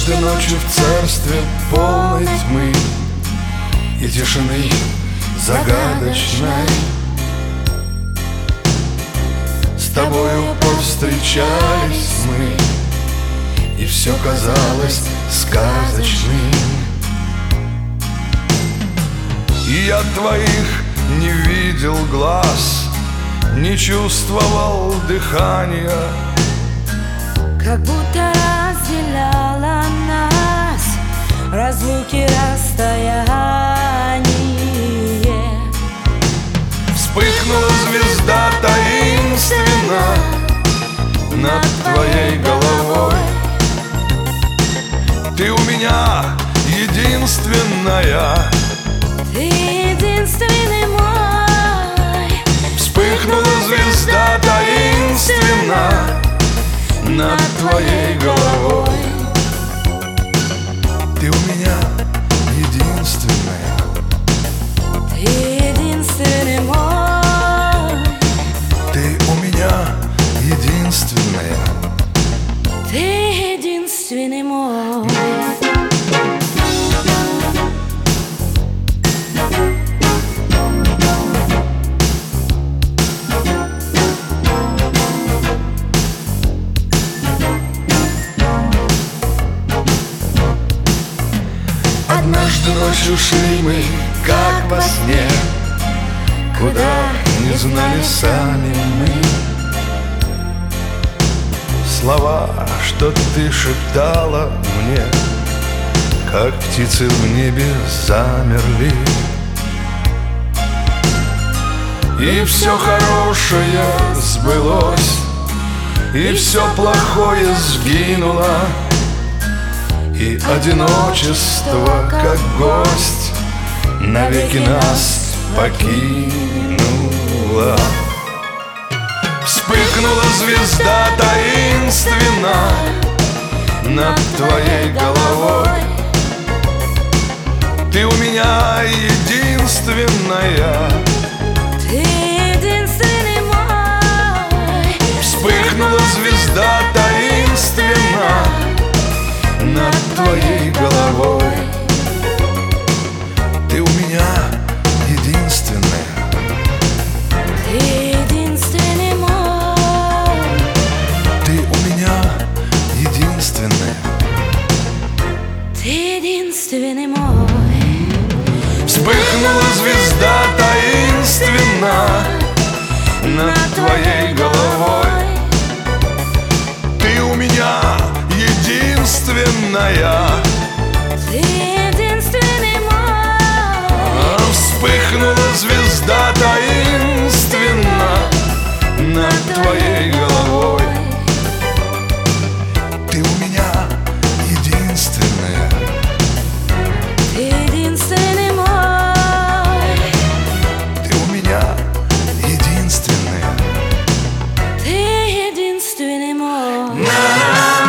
Однажды ночью в царстве полной тьмы и тишины загадочной с тобою повстречались мы, и все казалось сказочным. И я твоих не видел глаз, не чувствовал дыхания, как будто разделяла нас разлуки, расстояние. Вспыхнула звезда таинственно над твоей головой. Ты у меня единственная, ты единственный мой. вспыхнула звезда таинственно над твоей головой. Ты у меня единственная, ты единственный мой. ты у меня единственная, ты единственный мой. Однажды ночью шли мы, как во сне, куда не знали сами мы. Слова, что ты шептала мне, как птицы в небе замерли. И все хорошее сбылось, и все плохое сгинуло, и одиночество, как гость, навеки нас покинуло. Вспыхнула звезда таинственно над твоей головой. Ты у меня единственная, ты единственный мой. вспыхнула звезда таинственно над твоей головой. Ты у меня единственная, ты единственный мой. ты у меня единственная, ты единственный мой. вспыхнула звезда таинственно над твоей головой. Ты у меня единственная, ты единственный мой. вспыхнула звезда таинственно над твоей головой. Ты у меня единственная, ты единственный мой. ты у меня единственная. Ты единственный мой. На-на-на.